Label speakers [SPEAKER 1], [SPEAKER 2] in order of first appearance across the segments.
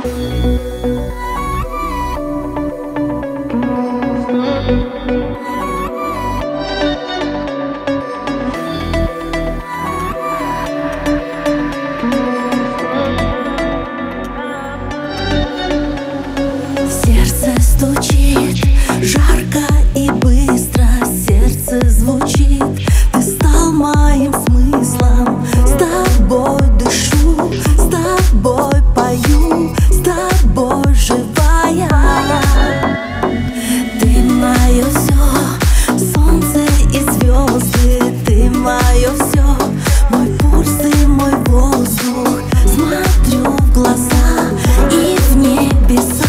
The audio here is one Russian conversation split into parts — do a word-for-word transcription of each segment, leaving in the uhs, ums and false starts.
[SPEAKER 1] Сердце стучит жарко и быстро, сердце звучит. Ты стал моим смыслом, с тобой дышу, с тобой пою, с тобой живая. Ты мое все, солнце и звезды, ты мое все, мой пульс и мой воздух. Смотрю в глаза и в небеса.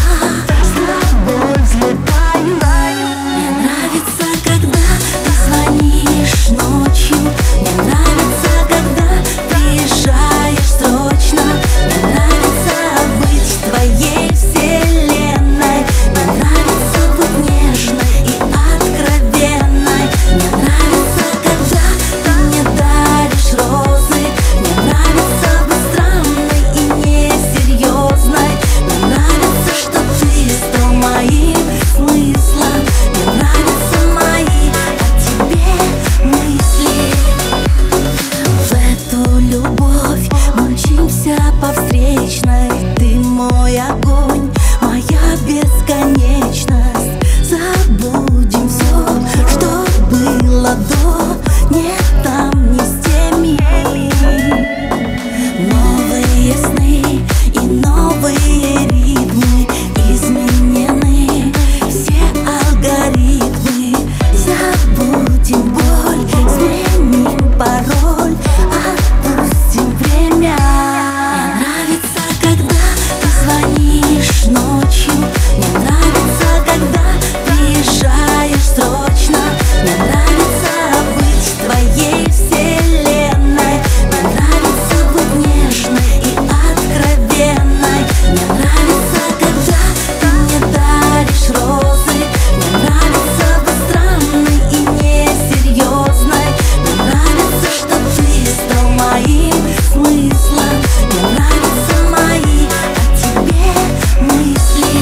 [SPEAKER 1] По встречной, ты мой огонь, моя бесконечность. Забудем все, что было до, нет там ни с теми. Новые сны и новые ритмы, изменены все алгоритмы. Забудем боль, сменим пароль, отпустим время. Ночью мне нравится, когда приезжаешь срочно. Мне нравится быть в твоей вселенной. Мне нравится быть нежной и откровенной. Мне нравится, когда ты мне даришь розы. Мне нравится быть странной и несерьезной. Мне нравится, что ты стал моим смыслом. Мне нравятся мои о тебе мысли.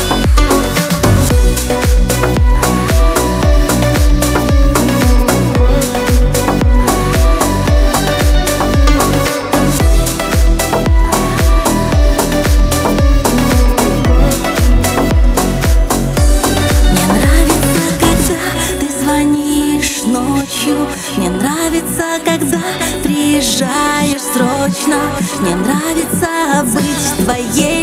[SPEAKER 1] Мне нравится, когда ты звонишь ночью. Мне нравится, когда приезжаешь срочно. Мне нравится быть в твоей